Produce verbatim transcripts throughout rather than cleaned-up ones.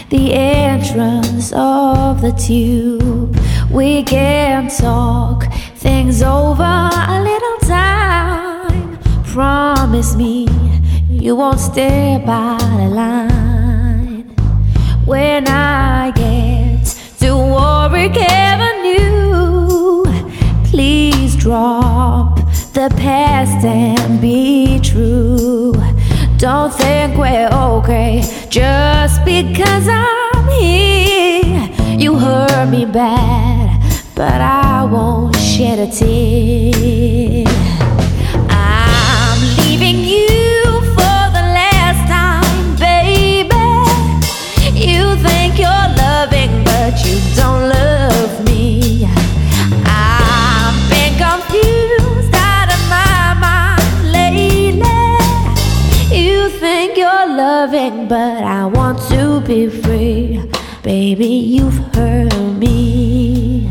the entrance of the tube. We can talk things over a little time. Promise me you won't stay by the line. When I get to Warwick Avenue, please drop the past and be true. Don't think we're okay just because I'm here. You hurt me bad, but I won't shed a tear. I'm leaving you for the last time, baby. You think you're loving, but you don't love me. I've been confused out of my mind lately. You think you're loving, but I want to be free. Baby, you've hurt me.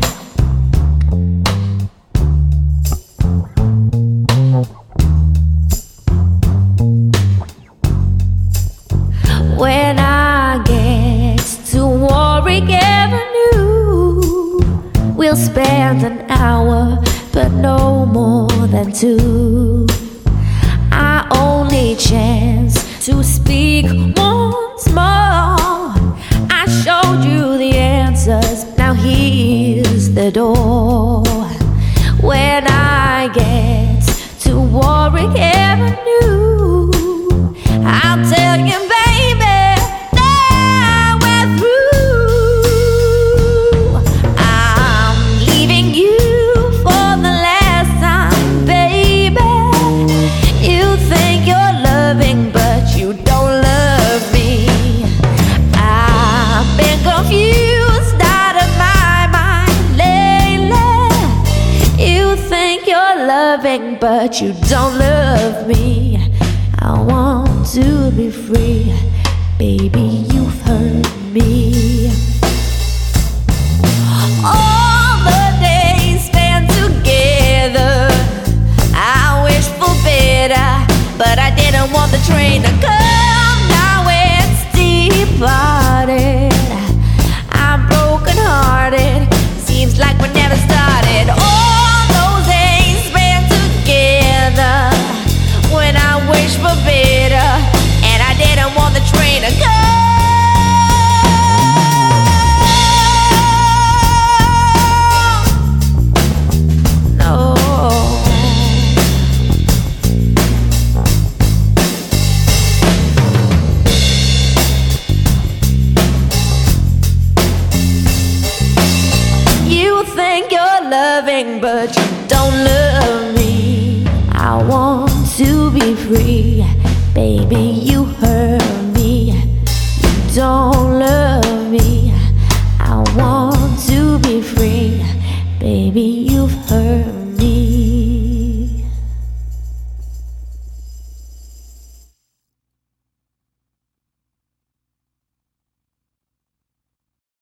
When I get to Warwick Avenue, we'll spend an hour, but no more than two. Our only chance to speak once more. I showed you the answers, now here's the door. When I get to Warwick Avenue, I'll tell you, baby, now we're through. I'm leaving you for the last time, baby. You think you're loving, but you don't love me. I've been confused out of my mind lately. You think you're loving, but you don't love me. I want to be free. Baby, you've hurt me. All the days spent together, I wish for better, but I didn't want the train to come. Now it's departed. I'm broken hearted. Seems like we never started. All those days spent together, when I wish for better, and I didn't want the train to come. No. You think you're loving, but you don't love me. I want to be free. Baby, you hurt me. You don't love